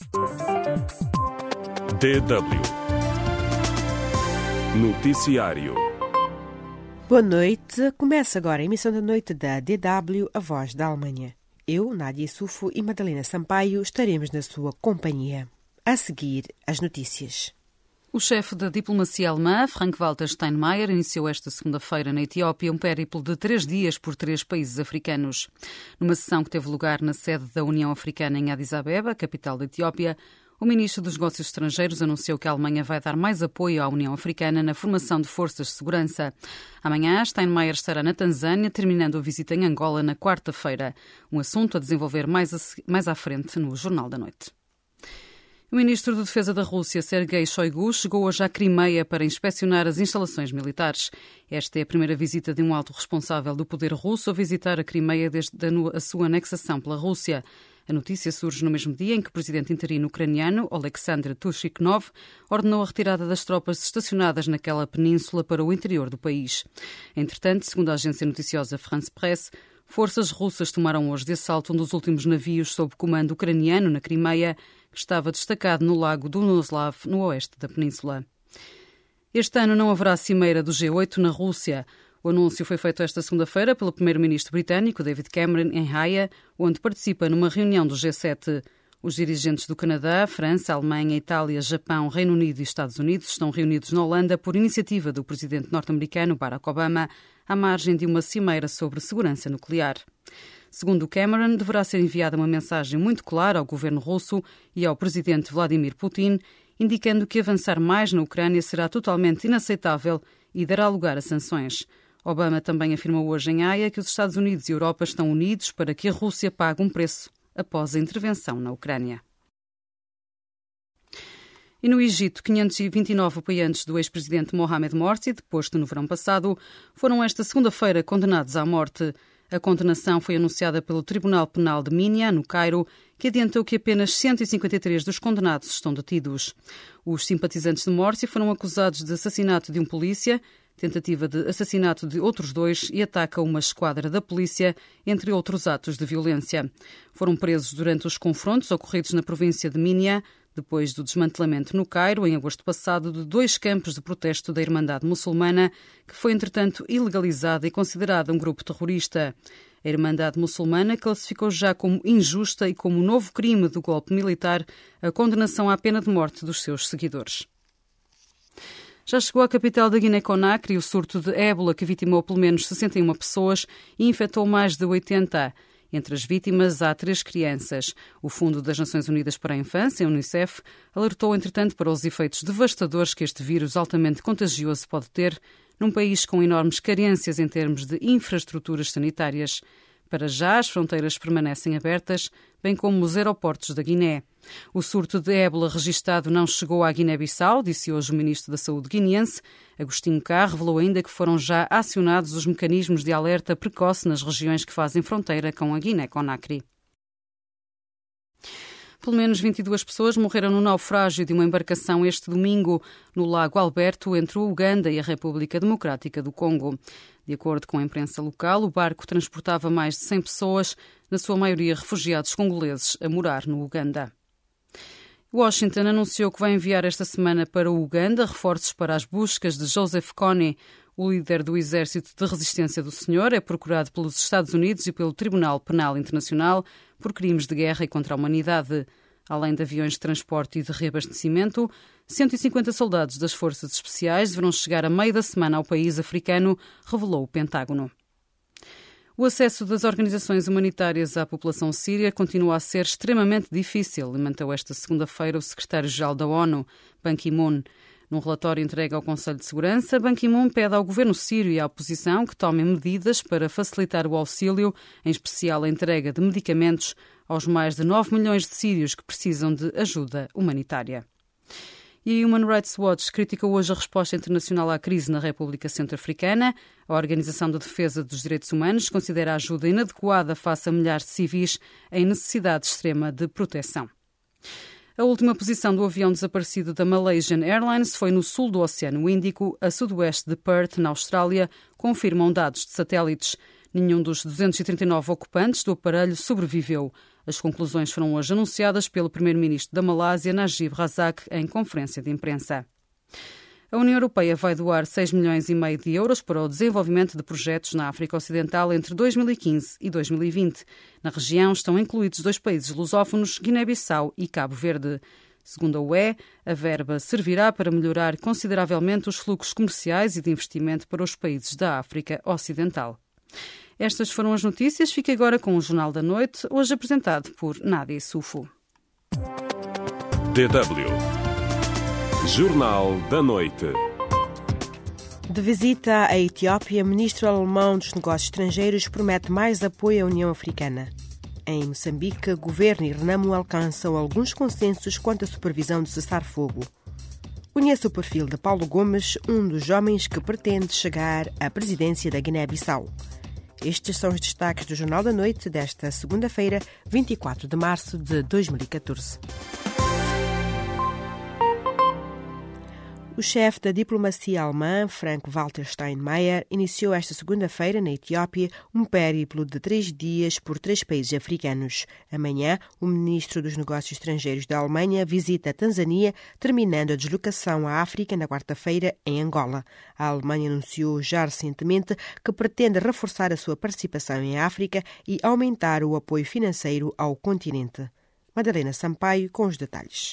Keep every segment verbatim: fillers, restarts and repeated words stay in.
D W Noticiário. Boa noite. Começa agora a emissão da noite da D W, a voz da Alemanha. Eu, Nádia Sufo e Madalena Sampaio estaremos na sua companhia. A seguir, as notícias. O chefe da diplomacia alemã, Frank-Walter Steinmeier, iniciou esta segunda-feira na Etiópia um périplo de três dias por três países africanos. Numa sessão que teve lugar na sede da União Africana em Addis Abeba, capital da Etiópia, o ministro dos Negócios Estrangeiros anunciou que a Alemanha vai dar mais apoio à União Africana na formação de forças de segurança. Amanhã, Steinmeier estará na Tanzânia, terminando a visita em Angola na quarta-feira. Um assunto a desenvolver mais, a, mais à frente no Jornal da Noite. O ministro de Defesa da Rússia, Sergei Shoigu, chegou hoje à Crimeia para inspecionar as instalações militares. Esta é a primeira visita de um alto responsável do poder russo a visitar a Crimeia desde a sua anexação pela Rússia. A notícia surge no mesmo dia em que o presidente interino ucraniano, Oleksandr Tuchynov, ordenou a retirada das tropas estacionadas naquela península para o interior do país. Entretanto, segundo a agência noticiosa France Press, forças russas tomaram hoje de assalto um dos últimos navios sob comando ucraniano na Crimeia, que estava destacado no lago Dunoslav, no oeste da península. Este ano não haverá cimeira do G oito na Rússia. O anúncio foi feito esta segunda-feira pelo primeiro-ministro britânico, David Cameron, em Haia, onde participa numa reunião do G sete. Os dirigentes do Canadá, França, Alemanha, Itália, Japão, Reino Unido e Estados Unidos estão reunidos na Holanda por iniciativa do presidente norte-americano Barack Obama, à margem de uma cimeira sobre segurança nuclear. Segundo Cameron, deverá ser enviada uma mensagem muito clara ao governo russo e ao presidente Vladimir Putin, indicando que avançar mais na Ucrânia será totalmente inaceitável e dará lugar a sanções. Obama também afirmou hoje em Haia que os Estados Unidos e a Europa estão unidos para que a Rússia pague um preço após a intervenção na Ucrânia. E no Egito, quinhentos e vinte e nove apoiantes do ex-presidente Mohamed Morsi, deposto no verão passado, foram esta segunda-feira condenados à morte. A condenação foi anunciada pelo Tribunal Penal de Minya, no Cairo, que adiantou que apenas cento e cinquenta e três dos condenados estão detidos. Os simpatizantes de Morsi foram acusados de assassinato de um polícia, tentativa de assassinato de outros dois e ataque a uma esquadra da polícia, entre outros atos de violência. Foram presos durante os confrontos ocorridos na província de Minya, depois do desmantelamento no Cairo, em agosto passado, de dois campos de protesto da Irmandade Muçulmana, que foi, entretanto, ilegalizada e considerada um grupo terrorista. A Irmandade Muçulmana classificou já como injusta e como novo crime do golpe militar a condenação à pena de morte dos seus seguidores. Já chegou à capital da Guiné-Conakry o surto de ébola que vitimou pelo menos sessenta e uma pessoas e infectou mais de oitenta. Entre as vítimas há três crianças. O Fundo das Nações Unidas para a Infância, a Unicef, alertou, entretanto, para os efeitos devastadores que este vírus altamente contagioso pode ter num país com enormes carências em termos de infraestruturas sanitárias. Para já, as fronteiras permanecem abertas, bem como os aeroportos da Guiné. O surto de ébola registado não chegou à Guiné-Bissau, disse hoje o ministro da Saúde guineense. Agostinho Cá revelou ainda que foram já acionados os mecanismos de alerta precoce nas regiões que fazem fronteira com a Guiné-Conakry. Pelo menos vinte e duas pessoas morreram no naufrágio de uma embarcação este domingo no Lago Alberto, entre o Uganda e a República Democrática do Congo. De acordo com a imprensa local, o barco transportava mais de cem pessoas, na sua maioria refugiados congoleses, a morar no Uganda. Washington anunciou que vai enviar esta semana para o Uganda reforços para as buscas de Joseph Kony. O líder do Exército de Resistência do Senhor é procurado pelos Estados Unidos e pelo Tribunal Penal Internacional por crimes de guerra e contra a humanidade. Além de aviões de transporte e de reabastecimento, cento e cinquenta soldados das Forças Especiais deverão chegar a meio da semana ao país africano, revelou o Pentágono. O acesso das organizações humanitárias à população síria continua a ser extremamente difícil, lamentou esta segunda-feira o secretário-geral da ONU, Ban Ki-moon. Num relatório entregue ao Conselho de Segurança, Ban Ki-moon pede ao governo sírio e à oposição que tomem medidas para facilitar o auxílio, em especial a entrega de medicamentos, aos mais de nove milhões de sírios que precisam de ajuda humanitária. E a Human Rights Watch critica hoje a resposta internacional à crise na República Centro-Africana. A Organização de Defesa dos Direitos Humanos considera a ajuda inadequada face a milhares de civis em necessidade extrema de proteção. A última posição do avião desaparecido da Malaysian Airlines foi no sul do Oceano Índico, a sudoeste de Perth, na Austrália, confirmam dados de satélites. Nenhum dos duzentos e trinta e nove ocupantes do aparelho sobreviveu. As conclusões foram hoje anunciadas pelo primeiro-ministro da Malásia, Najib Razak, em conferência de imprensa. A União Europeia vai doar seis milhões e meio de euros para o desenvolvimento de projetos na África Ocidental entre dois mil e quinze e dois mil e vinte. Na região estão incluídos dois países lusófonos, Guiné-Bissau e Cabo Verde. Segundo a U E, a verba servirá para melhorar consideravelmente os fluxos comerciais e de investimento para os países da África Ocidental. Estas foram as notícias. Fique agora com o Jornal da Noite, hoje apresentado por Nádia Sufo. D W Jornal da Noite. De visita à Etiópia, o ministro alemão dos Negócios Estrangeiros promete mais apoio à União Africana. Em Moçambique, governo e Renamo alcançam alguns consensos quanto à supervisão do cessar-fogo. Conheça o perfil de Paulo Gomes, um dos homens que pretende chegar à presidência da Guiné-Bissau. Estes são os destaques do Jornal da Noite desta segunda-feira, vinte e quatro de março de dois mil e catorze. O chefe da diplomacia alemã, Frank-Walter Steinmeier, iniciou esta segunda-feira, na Etiópia, um périplo de três dias por três países africanos. Amanhã, o ministro dos Negócios Estrangeiros da Alemanha visita a Tanzânia, terminando a deslocação à África na quarta-feira, em Angola. A Alemanha anunciou já recentemente que pretende reforçar a sua participação em África e aumentar o apoio financeiro ao continente. Madalena Sampaio, com os detalhes.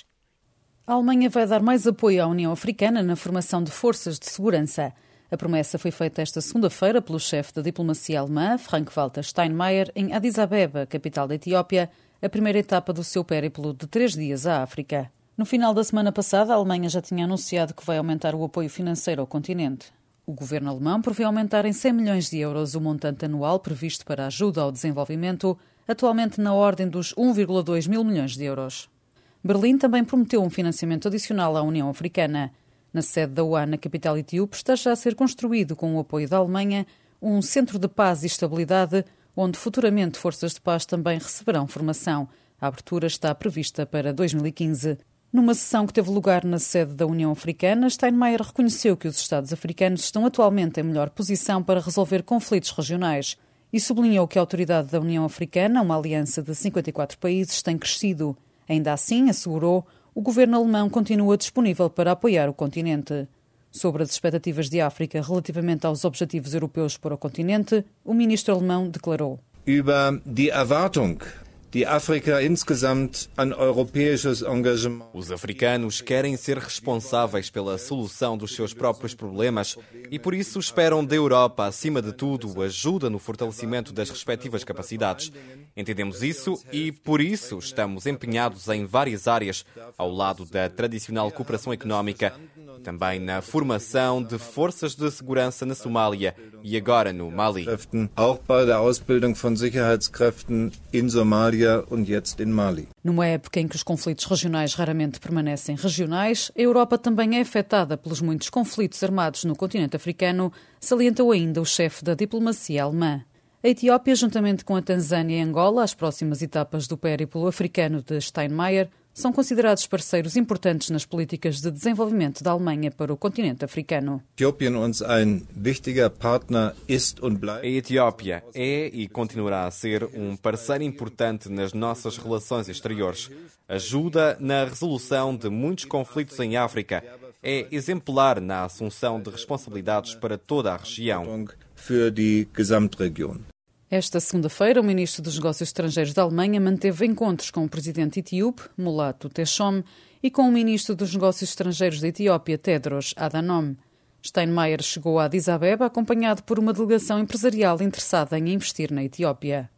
A Alemanha vai dar mais apoio à União Africana na formação de forças de segurança. A promessa foi feita esta segunda-feira pelo chefe da diplomacia alemã, Frank-Walter Steinmeier, em Addis Abeba, capital da Etiópia, a primeira etapa do seu périplo de três dias à África. No final da semana passada, a Alemanha já tinha anunciado que vai aumentar o apoio financeiro ao continente. O governo alemão prevê aumentar em cem milhões de euros o montante anual previsto para a ajuda ao desenvolvimento, atualmente na ordem dos um vírgula dois mil milhões de euros. Berlim também prometeu um financiamento adicional à União Africana. Na sede da U A, na capital etíope, está já a ser construído, com o apoio da Alemanha, um centro de paz e estabilidade, onde futuramente forças de paz também receberão formação. A abertura está prevista para dois mil e quinze. Numa sessão que teve lugar na sede da União Africana, Steinmeier reconheceu que os Estados africanos estão atualmente em melhor posição para resolver conflitos regionais e sublinhou que a autoridade da União Africana, uma aliança de cinquenta e quatro países, tem crescido. Ainda assim, assegurou, o governo alemão continua disponível para apoiar o continente. Sobre as expectativas de África relativamente aos objetivos europeus para o continente, o ministro alemão declarou: Über die Erwartung, die Afrika insgesamt an europäisches Engagement. Os africanos querem ser responsáveis pela solução dos seus próprios problemas e por isso esperam da Europa, acima de tudo, ajuda no fortalecimento das respectivas capacidades. Entendemos isso e, por isso, estamos empenhados em várias áreas, ao lado da tradicional cooperação económica, também na formação de forças de segurança na Somália e agora no Mali. Auch bei der Ausbildung von Sicherheitskräften in Somalia und jetzt in Mali. Numa época em que os conflitos regionais raramente permanecem regionais, a Europa também é afetada pelos muitos conflitos armados no continente africano, salientou ainda o chefe da diplomacia alemã. A Etiópia, juntamente com a Tanzânia e Angola, as próximas etapas do périplo africano de Steinmeier, são considerados parceiros importantes nas políticas de desenvolvimento da Alemanha para o continente africano. A Etiópia é e continuará a ser um parceiro importante nas nossas relações exteriores. Ajuda na resolução de muitos conflitos em África. É exemplar na assunção de responsabilidades para toda a região. Esta segunda-feira, o ministro dos Negócios Estrangeiros da Alemanha manteve encontros com o presidente etíope, Mulatu Teshome, e com o ministro dos Negócios Estrangeiros da Etiópia, Tedros Adhanom. Steinmeier chegou a Addis Abeba acompanhado por uma delegação empresarial interessada em investir na Etiópia.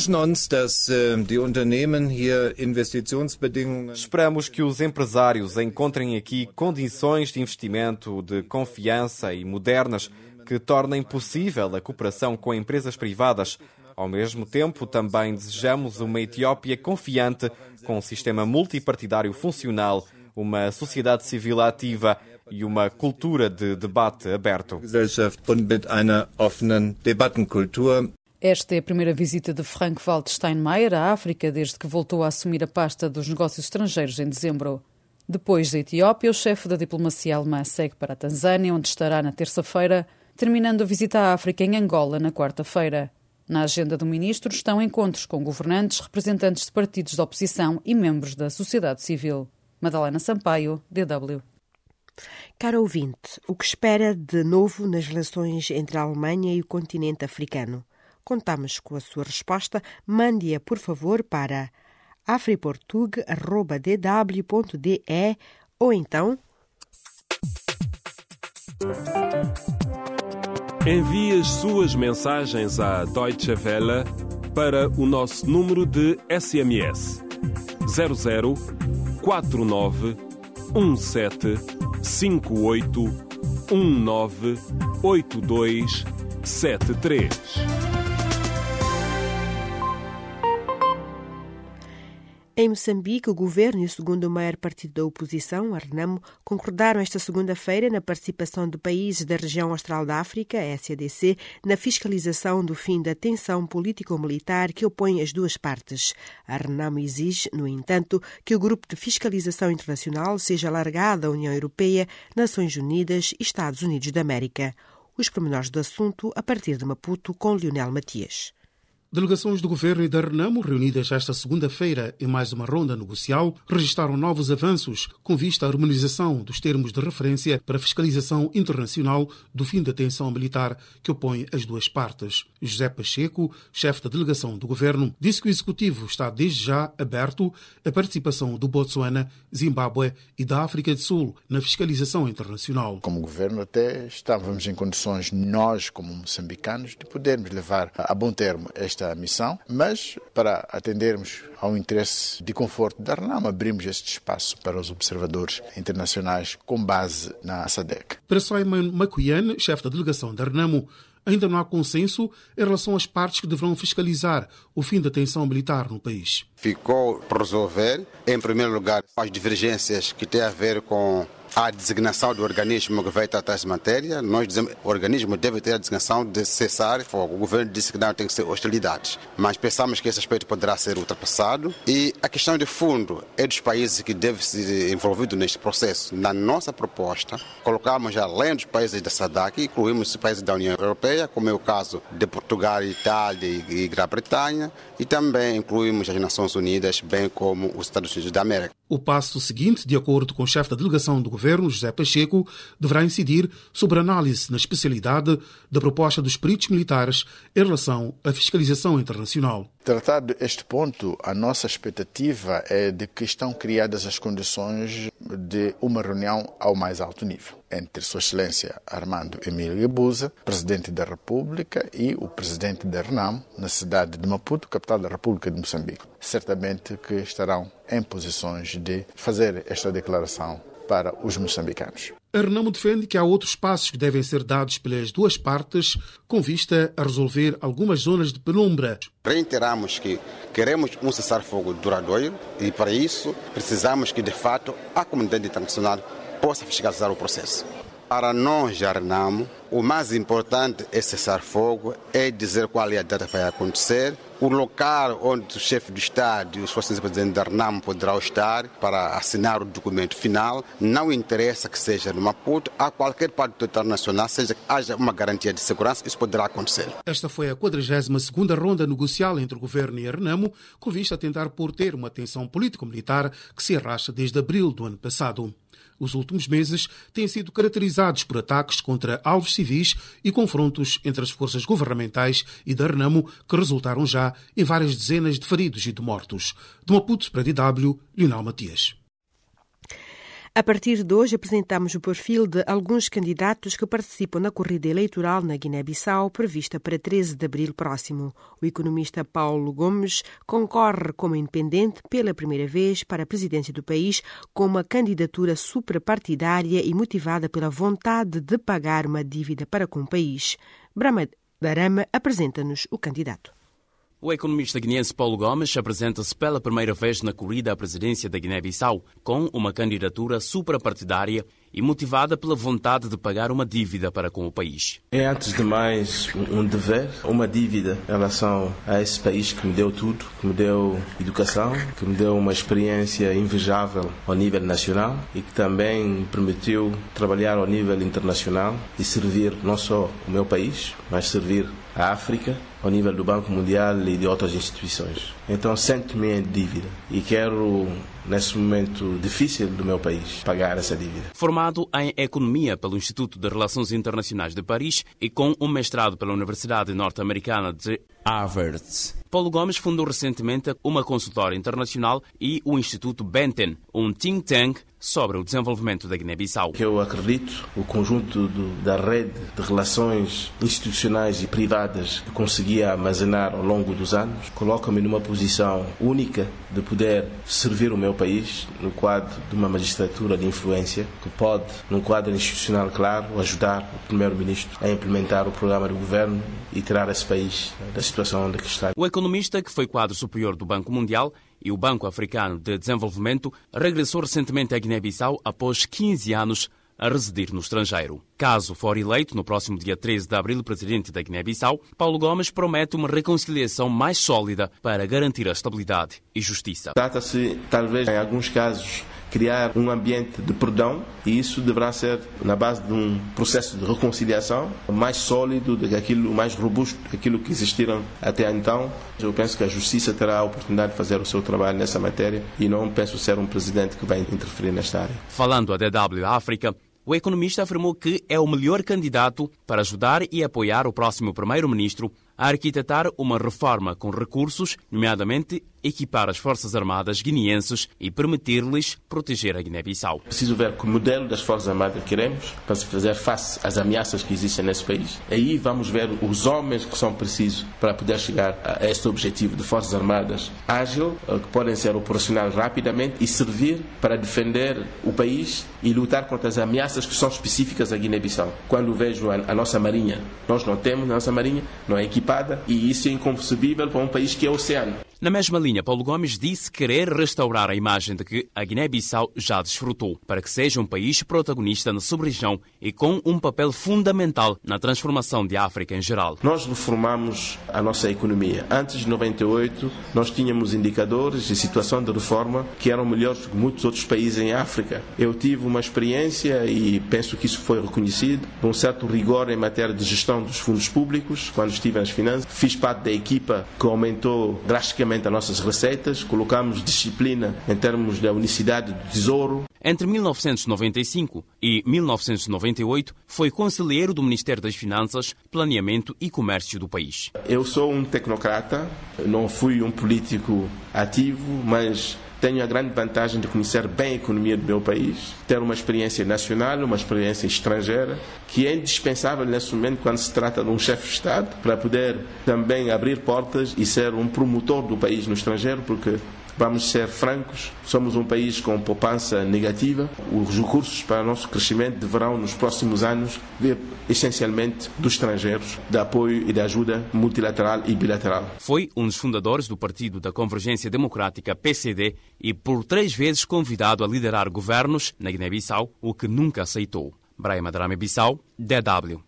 Esperamos que os empresários encontrem aqui condições de investimento de confiança e modernas que tornem possível a cooperação com empresas privadas. Ao mesmo tempo, também desejamos uma Etiópia confiante, com um sistema multipartidário funcional, uma sociedade civil ativa e uma cultura de debate aberto. Esta é a primeira visita de Frank-Walter Steinmeier à África desde que voltou a assumir a pasta dos negócios estrangeiros em dezembro. Depois da Etiópia, o chefe da diplomacia alemã segue para a Tanzânia, onde estará na terça-feira, terminando a visita à África em Angola na quarta-feira. Na agenda do ministro estão encontros com governantes, representantes de partidos de oposição e membros da sociedade civil. Madalena Sampaio, D W. Caro ouvinte, o que espera de novo nas relações entre a Alemanha e o continente africano? Contamos com a sua resposta. Mande-a, por favor, para afriportug arroba d w ponto d e ou então... Envie as suas mensagens à Deutsche Welle para o nosso número de S M S zero zero quatro nove um sete cinco oito um nove oito dois sete três. Em Moçambique, o governo e o segundo maior partido da oposição, a Renamo, concordaram esta segunda-feira na participação de países da região austral da África, a S A D C, na fiscalização do fim da tensão político-militar que opõe as duas partes. A Renamo exige, no entanto, que o grupo de fiscalização internacional seja alargado à União Europeia, Nações Unidas e Estados Unidos da América. Os pormenores do assunto a partir de Maputo com Lionel Matias. Delegações do Governo e da Renamo, reunidas esta segunda-feira em mais uma ronda negocial, registraram novos avanços com vista à harmonização dos termos de referência para a fiscalização internacional do fim da tensão militar que opõe as duas partes. José Pacheco, chefe da delegação do Governo, disse que o Executivo está desde já aberto à participação do Botsuana, Zimbábue e da África do Sul na fiscalização internacional. Como Governo até estávamos em condições, nós como moçambicanos, de podermos levar a bom termo esta a missão, mas para atendermos ao interesse de conforto da Renamo, abrimos este espaço para os observadores internacionais com base na SADC. Para Simon Makuyan, chefe da delegação da Renamo, ainda não há consenso em relação às partes que deverão fiscalizar o fim da tensão militar no país. Ficou por resolver, em primeiro lugar, as divergências que têm a ver com a designação do organismo que vai tratar essa matéria. Nós dizemos que o organismo deve ter a designação de cessar fogo. O governo disse que não tem que ser hostilidades, mas pensamos que esse aspecto poderá ser ultrapassado. E a questão de fundo é dos países que devem ser envolvidos neste processo. Na nossa proposta, colocamos além dos países da SADC, incluímos os países da União Europeia, como é o caso de Portugal, Itália e Grã-Bretanha, e também incluímos as Nações Unidas, bem como os Estados Unidos da América. O passo seguinte, de acordo com o chefe da delegação do Governo, José Pacheco, deverá incidir sobre a análise na especialidade da proposta dos peritos militares em relação à fiscalização internacional. Tratado este ponto, a nossa expectativa é de que estão criadas as condições de uma reunião ao mais alto nível entre Sua Excelência Armando Emílio Guebuza, Presidente da República, e o Presidente da Renamo, na cidade de Maputo, capital da República de Moçambique. Certamente que estarão em posições de fazer esta declaração para os moçambicanos. A Renamo defende que há outros passos que devem ser dados pelas duas partes com vista a resolver algumas zonas de penumbra. Reiteramos que queremos um cessar-fogo duradouro e, para isso, precisamos que, de fato, a comunidade internacional possa fiscalizar o processo. Para nós, a Renamo, o mais importante é cessar fogo, é dizer qual é a data que vai acontecer, o local onde o chefe do Estado e o Sua Excelência Presidente da Renamo poderão estar para assinar o documento final. Não interessa que seja no Maputo, a qualquer parte do território nacional, seja que haja uma garantia de segurança, isso poderá acontecer. Esta foi a quadragésima segunda ronda negocial entre o Governo e a Renamo, com vista a tentar pôr termo uma tensão político-militar que se arrasta desde abril do ano passado. Os últimos meses têm sido caracterizados por ataques contra alvos civis e confrontos entre as forças governamentais e da Renamo, que resultaram já em várias dezenas de feridos e de mortos. De Maputo para D W, Lionel Matias. A partir de hoje, apresentamos o perfil de alguns candidatos que participam na corrida eleitoral na Guiné-Bissau, prevista para treze de abril próximo. O economista Paulo Gomes concorre como independente pela primeira vez para a presidência do país com uma candidatura suprapartidária e motivada pela vontade de pagar uma dívida para com o país. Brahma Darama apresenta-nos o candidato. O economista guineense Paulo Gomes apresenta-se pela primeira vez na corrida à presidência da Guiné-Bissau, com uma candidatura suprapartidária e motivada pela vontade de pagar uma dívida para com o país. É, antes de mais, um dever, uma dívida em relação a esse país que me deu tudo, que me deu educação, que me deu uma experiência invejável ao nível nacional e que também me permitiu trabalhar ao nível internacional e servir não só o meu país, mas servir a África ao nível do Banco Mundial e de outras instituições. Então sinto-me em dívida e quero, nesse momento difícil do meu país, pagar essa dívida. Formado em Economia pelo Instituto de Relações Internacionais de Paris e com um mestrado pela Universidade Norte-Americana de Harvard, Paulo Gomes fundou recentemente uma consultora internacional e o Instituto Benten, um think tank sobre o desenvolvimento da Guiné-Bissau. Eu acredito o conjunto do, da rede de relações institucionais e privadas que consegui armazenar ao longo dos anos coloca-me numa posição única de poder servir o meu país no quadro de uma magistratura de influência que pode, num quadro institucional claro, ajudar o primeiro-ministro a implementar o programa do governo e tirar esse país da situação onde está. O economista, que foi quadro superior do Banco Mundial e o Banco Africano de Desenvolvimento, regressou recentemente à Guiné-Bissau após quinze anos a residir no estrangeiro. Caso for eleito no próximo dia treze de abril presidente da Guiné-Bissau, Paulo Gomes promete uma reconciliação mais sólida para garantir a estabilidade e justiça. Trata-se, talvez, em alguns casos, criar um ambiente de perdão e isso deverá ser na base de um processo de reconciliação mais sólido, do que aquilo, mais robusto do que aquilo que existiram até então. Eu penso que a justiça terá a oportunidade de fazer o seu trabalho nessa matéria e não penso ser um presidente que vai interferir nesta área. Falando à D W África, o economista afirmou que é o melhor candidato para ajudar e apoiar o próximo primeiro-ministro a arquitetar uma reforma com recursos, nomeadamente equipar as Forças Armadas guineenses e permitir-lhes proteger a Guiné-Bissau. Preciso ver que modelo das Forças Armadas queremos para fazer face às ameaças que existem nesse país. Aí vamos ver os homens que são precisos para poder chegar a este objetivo de Forças Armadas ágil, que podem ser operacionais rapidamente e servir para defender o país e lutar contra as ameaças que são específicas à Guiné-Bissau. Quando vejo a, a nossa marinha, nós não temos a nossa marinha, não é equipada e isso é inconcebível para um país que é oceano. Na mesma linha, Paulo Gomes disse querer restaurar a imagem de que a Guiné-Bissau já desfrutou, para que seja um país protagonista na sub-região e com um papel fundamental na transformação de África em geral. Nós reformamos a nossa economia. Antes de noventa e oito, nós tínhamos indicadores de situação de reforma que eram melhores que muitos outros países em África. Eu tive uma experiência, e penso que isso foi reconhecido, de um certo rigor em matéria de gestão dos fundos públicos, quando estive nas finanças. Fiz parte da equipa que aumentou drasticamente as nossas receitas, colocamos disciplina em termos da unicidade do tesouro. Entre mil novecentos e noventa e cinco e mil novecentos e noventa e oito, foi conselheiro do Ministério das Finanças, Planeamento e Comércio do país. Eu sou um tecnocrata, não fui um político ativo, mas tenho a grande vantagem de conhecer bem a economia do meu país, ter uma experiência nacional, uma experiência estrangeira, que é indispensável nesse momento quando se trata de um chefe de Estado, para poder também abrir portas e ser um promotor do país no estrangeiro, porque, vamos ser francos, somos um país com poupança negativa. Os recursos para o nosso crescimento deverão, nos próximos anos, vir essencialmente dos estrangeiros, de apoio e de ajuda multilateral e bilateral. Foi um dos fundadores do Partido da Convergência Democrática, P C D, e por três vezes convidado a liderar governos na Guiné-Bissau, o que nunca aceitou. Brahim Adrame-Bissau, D W.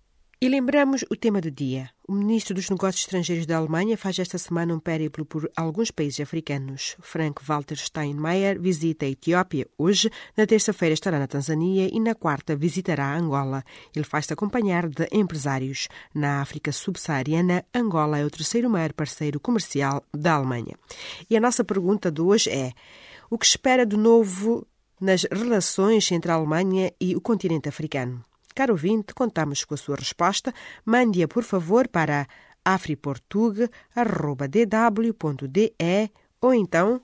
E lembramos o tema do dia. O ministro dos Negócios Estrangeiros da Alemanha faz esta semana um périplo por alguns países africanos. Frank-Walter Steinmeier visita a Etiópia hoje, na terça-feira estará na Tanzânia e na quarta visitará Angola. Ele faz-se acompanhar de empresários. Na África subsaariana, Angola é o terceiro maior parceiro comercial da Alemanha. E a nossa pergunta de hoje é: o que espera de novo nas relações entre a Alemanha e o continente africano? Caro ouvinte, contamos com a sua resposta. Mande-a, por favor, para afriportug arroba d w ponto d e ou então...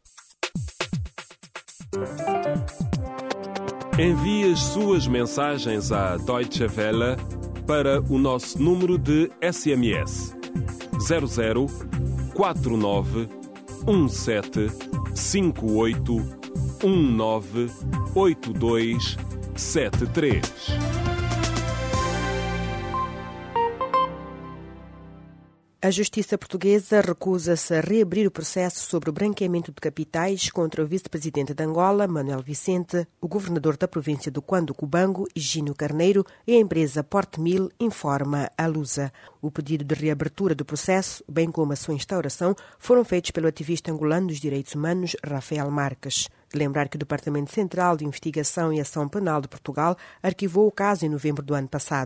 Envie as suas mensagens à Deutsche Welle para o nosso número de S M S zero zero quatro nove um sete cinco oito um nove oito dois sete três. A Justiça Portuguesa recusa-se a reabrir o processo sobre o branqueamento de capitais contra o vice-presidente de Angola, Manuel Vicente, o governador da província do Cuando-Cubango, Higínio Carneiro, e a empresa Portmil, informa a Lusa. O pedido de reabertura do processo, bem como a sua instauração, foram feitos pelo ativista angolano dos direitos humanos, Rafael Marques. Lembrar que o Departamento Central de Investigação e Ação Penal de Portugal arquivou o caso em novembro do ano passado.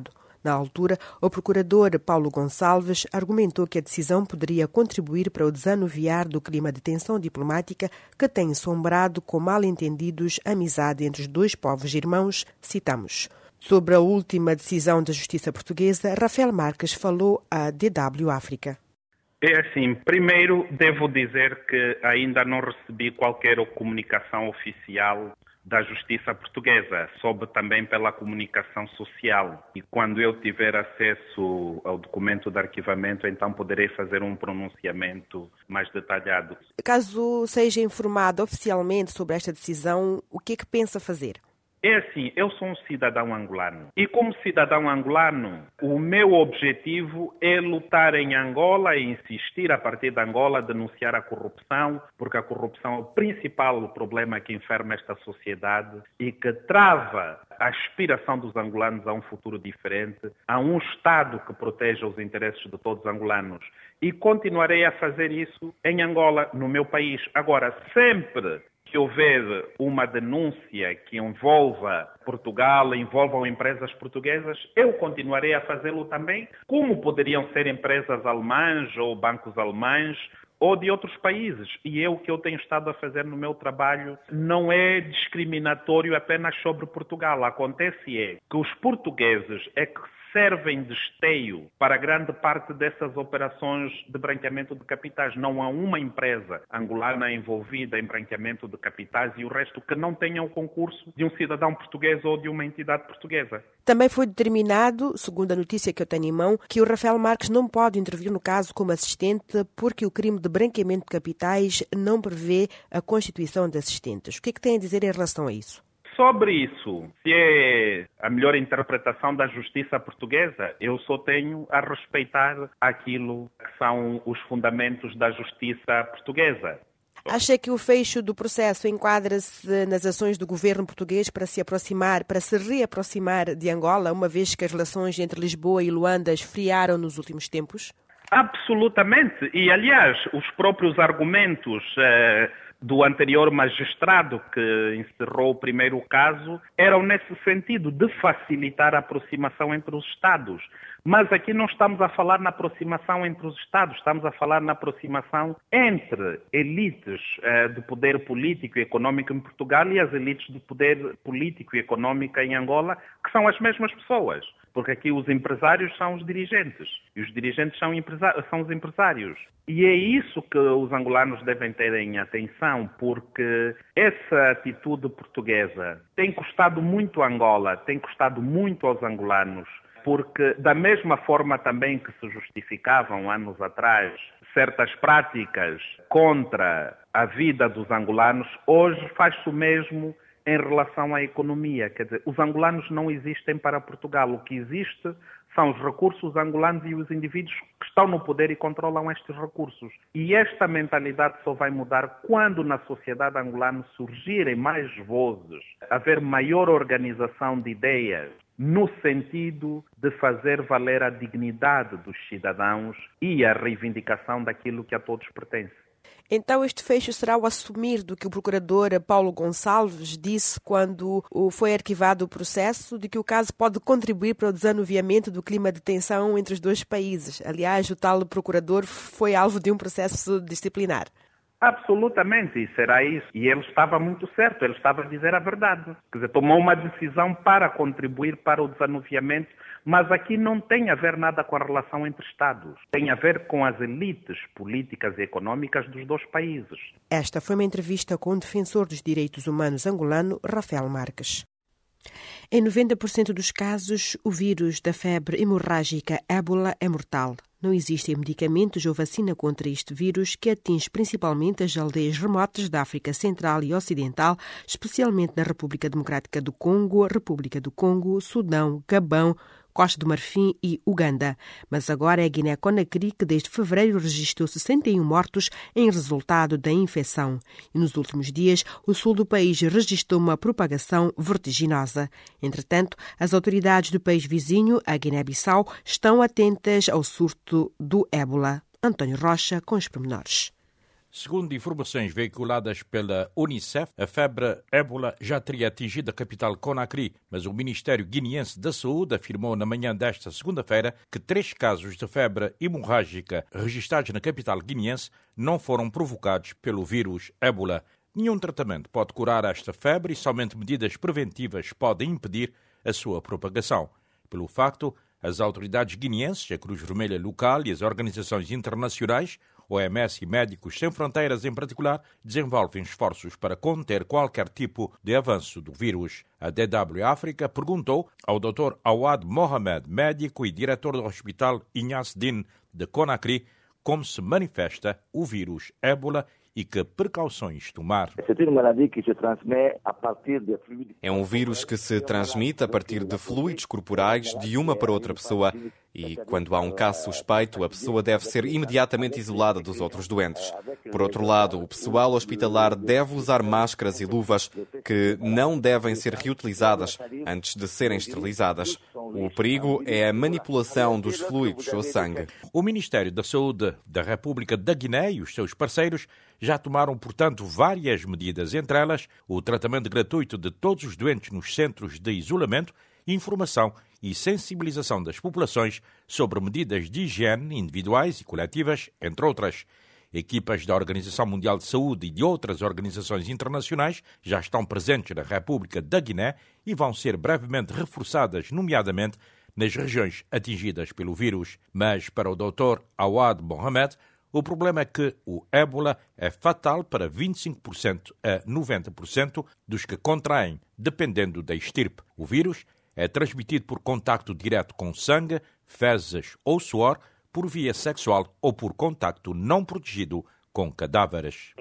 Na altura, o procurador Paulo Gonçalves argumentou que a decisão poderia contribuir para o desanuviar do clima de tensão diplomática que tem ensombrado com mal-entendidos a amizade entre os dois povos irmãos, citamos. Sobre a última decisão da Justiça Portuguesa, Rafael Marques falou à D W África. É assim, primeiro devo dizer que ainda não recebi qualquer comunicação oficial da Justiça Portuguesa, soube também pela comunicação social. E quando eu tiver acesso ao documento de arquivamento, então poderei fazer um pronunciamento mais detalhado. Caso seja informado oficialmente sobre esta decisão, o que é que pensa fazer? É assim, eu sou um cidadão angolano e como cidadão angolano, o meu objetivo é lutar em Angola e insistir a partir de Angola a denunciar a corrupção, porque a corrupção é o principal problema que enferma esta sociedade e que trava a aspiração dos angolanos a um futuro diferente, a um Estado que proteja os interesses de todos os angolanos. E continuarei a fazer isso em Angola, no meu país. Agora, sempre que houver uma denúncia que envolva Portugal, envolvam empresas portuguesas, eu continuarei a fazê-lo também, como poderiam ser empresas alemãs ou bancos alemães ou de outros países. E é o que eu tenho estado a fazer no meu trabalho. Não é discriminatório apenas sobre Portugal. Acontece é que os portugueses é que servem de esteio para grande parte dessas operações de branqueamento de capitais. Não há uma empresa angolana envolvida em branqueamento de capitais e o resto que não tenha o concurso de um cidadão português ou de uma entidade portuguesa. Também foi determinado, segundo a notícia que eu tenho em mão, que o Rafael Marques não pode intervir no caso como assistente porque o crime de branqueamento de capitais não prevê a constituição de assistentes. O que é que tem a dizer em relação a isso? Sobre isso, se é a melhor interpretação da justiça portuguesa, eu só tenho a respeitar aquilo que são os fundamentos da justiça portuguesa. Acha que o fecho do processo enquadra-se nas ações do governo português para se aproximar, para se reaproximar de Angola, uma vez que as relações entre Lisboa e Luanda esfriaram nos últimos tempos? Absolutamente. E, aliás, os próprios argumentos eh, do anterior magistrado que encerrou o primeiro caso eram nesse sentido, de facilitar a aproximação entre os Estados. Mas aqui não estamos a falar na aproximação entre os Estados, estamos a falar na aproximação entre elites eh, do poder político e económico em Portugal e as elites do poder político e económico em Angola, que são as mesmas pessoas. Porque aqui os empresários são os dirigentes e os dirigentes são, empresa- são os empresários. E é isso que os angolanos devem ter em atenção, porque essa atitude portuguesa tem custado muito a Angola, tem custado muito aos angolanos, porque da mesma forma também que se justificavam anos atrás certas práticas contra a vida dos angolanos, hoje faz-se o mesmo em relação à economia. Quer dizer, os angolanos não existem para Portugal. O que existe são os recursos angolanos e os indivíduos que estão no poder e controlam estes recursos. E esta mentalidade só vai mudar quando na sociedade angolana surgirem mais vozes, haver maior organização de ideias, no sentido de fazer valer a dignidade dos cidadãos e a reivindicação daquilo que a todos pertence. Então este fecho será o assumir do que o procurador Paulo Gonçalves disse quando foi arquivado o processo, de que o caso pode contribuir para o desanuviamento do clima de tensão entre os dois países. Aliás, o tal procurador foi alvo de um processo disciplinar. Absolutamente, e será isso. E ele estava muito certo, ele estava a dizer a verdade. Quer dizer, tomou uma decisão para contribuir para o desanuviamento, mas aqui não tem a ver nada com a relação entre Estados. Tem a ver com as elites políticas e económicas dos dois países. Esta foi uma entrevista com o defensor dos direitos humanos angolano, Rafael Marques. Em noventa por cento dos casos, o vírus da febre hemorrágica ébola é mortal. Não existem medicamentos ou vacina contra este vírus, que atinge principalmente as aldeias remotas da África Central e Ocidental, especialmente na República Democrática do Congo, República do Congo, Sudão, Gabão, Costa do Marfim e Uganda. Mas agora é a Guiné-Conakry que desde fevereiro registrou sessenta e um mortos em resultado da infecção. E nos últimos dias, o sul do país registrou uma propagação vertiginosa. Entretanto, as autoridades do país vizinho, a Guiné-Bissau, estão atentas ao surto do ébola. António Rocha, com os pormenores. Segundo informações veiculadas pela Unicef, a febre ébola já teria atingido a capital Conakry, mas o Ministério Guineense da Saúde afirmou na manhã desta segunda-feira que três casos de febre hemorrágica registrados na capital guineense não foram provocados pelo vírus ébola. Nenhum tratamento pode curar esta febre e somente medidas preventivas podem impedir a sua propagação. Pelo facto, as autoridades guineenses, a Cruz Vermelha local e as organizações internacionais, O M S e Médicos Sem Fronteiras em particular, desenvolvem esforços para conter qualquer tipo de avanço do vírus. A D W África perguntou ao doutor Awad Mohamed, médico e diretor do Hospital Ignace Dine de Conakry, como se manifesta o vírus ébola e que precauções tomar. É um vírus que se transmite a partir de fluidos corporais de uma para outra pessoa e, quando há um caso suspeito, a pessoa deve ser imediatamente isolada dos outros doentes. Por outro lado, o pessoal hospitalar deve usar máscaras e luvas que não devem ser reutilizadas antes de serem esterilizadas. O perigo é a manipulação dos fluidos ou sangue. O Ministério da Saúde da República da Guiné e os seus parceiros já tomaram, portanto, várias medidas, entre elas o tratamento gratuito de todos os doentes nos centros de isolamento, informação e sensibilização das populações sobre medidas de higiene individuais e coletivas, entre outras. Equipas da Organização Mundial de Saúde e de outras organizações internacionais já estão presentes na República da Guiné e vão ser brevemente reforçadas, nomeadamente nas regiões atingidas pelo vírus. Mas, para o doutor Awad Mohamed, o problema é que o ébola é fatal para vinte e cinco por cento a noventa por cento dos que contraem, dependendo da estirpe. O vírus é transmitido por contacto direto com sangue, fezes ou suor, por via sexual ou por contacto não protegido com cadáveres.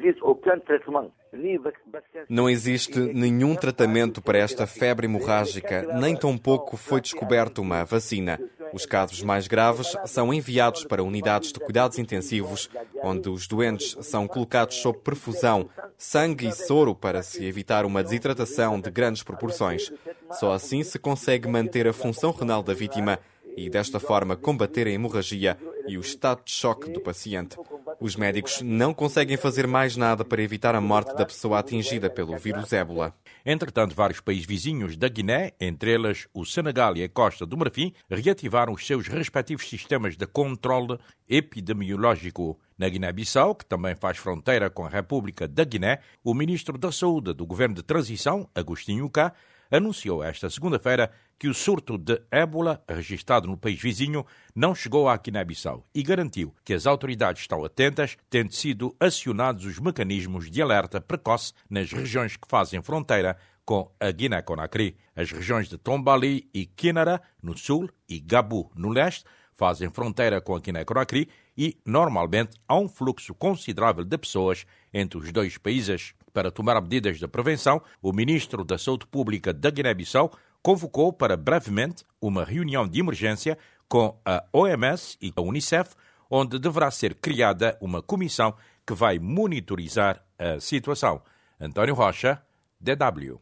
Não existe nenhum tratamento para esta febre hemorrágica, nem tampouco foi descoberta uma vacina. Os casos mais graves são enviados para unidades de cuidados intensivos, onde os doentes são colocados sob perfusão, sangue e soro para se evitar uma desidratação de grandes proporções. Só assim se consegue manter a função renal da vítima e, desta forma, combater a hemorragia e o estado de choque do paciente. Os médicos não conseguem fazer mais nada para evitar a morte da pessoa atingida pelo vírus ébola. Entretanto, vários países vizinhos da Guiné, entre eles o Senegal e a Costa do Marfim, reativaram os seus respectivos sistemas de controle epidemiológico. Na Guiné-Bissau, que também faz fronteira com a República da Guiné, o ministro da Saúde do governo de transição, Agostinho Cá, anunciou esta segunda-feira que o surto de ébola registrado no país vizinho não chegou à Guiné-Bissau e garantiu que as autoridades estão atentas, tendo sido acionados os mecanismos de alerta precoce nas regiões que fazem fronteira com a Guiné-Conakry. As regiões de Tombali e Kinara, no sul, e Gabu, no leste, fazem fronteira com a Guiné-Conakry e, normalmente, há um fluxo considerável de pessoas entre os dois países. Para tomar medidas de prevenção, o ministro da Saúde Pública da Guiné-Bissau convocou para brevemente uma reunião de emergência com a O M S e a Unicef, onde deverá ser criada uma comissão que vai monitorizar a situação. António Rocha, D W.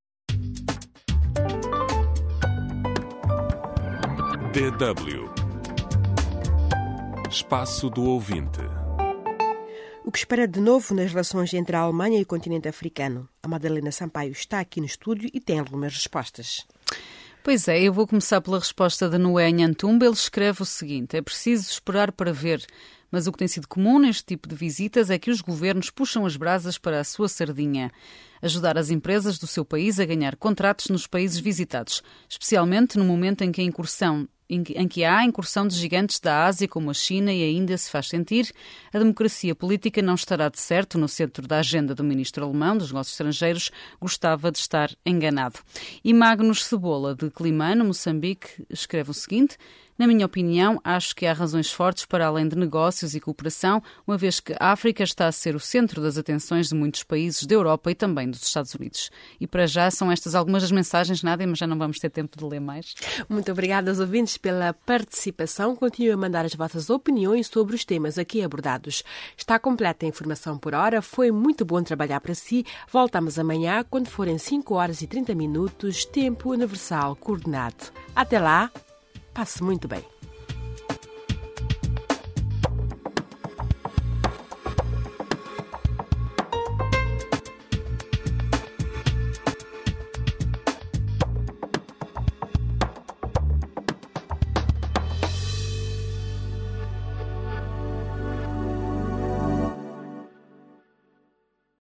D W. Espaço do Ouvinte. O que espera de novo nas relações entre a Alemanha e o continente africano? A Madalena Sampaio está aqui no estúdio e tem algumas respostas. Pois é, eu vou começar pela resposta de Noé Nhantumba. Ele escreve o seguinte: é preciso esperar para ver, mas o que tem sido comum neste tipo de visitas é que os governos puxam as brasas para a sua sardinha. Ajudar as empresas do seu país a ganhar contratos nos países visitados, especialmente no momento em que a incursão em que há a incursão de gigantes da Ásia como a China e a Índia se faz sentir, a democracia política não estará de certo no centro da agenda do ministro alemão dos negócios estrangeiros, gostava de estar enganado. E Magnus Cebola, de Climano, Moçambique, escreve o seguinte: na minha opinião, acho que há razões fortes para além de negócios e cooperação, uma vez que a África está a ser o centro das atenções de muitos países da Europa e também dos Estados Unidos. E para já são estas algumas das mensagens, Nádia, mas já não vamos ter tempo de ler mais. Muito obrigada aos ouvintes pela participação. Continuem a mandar as vossas opiniões sobre os temas aqui abordados. Está completa a informação por hora. Foi muito bom trabalhar para si. Voltamos amanhã quando forem cinco horas e trinta minutos, tempo universal coordenado. Até lá, passe muito bem.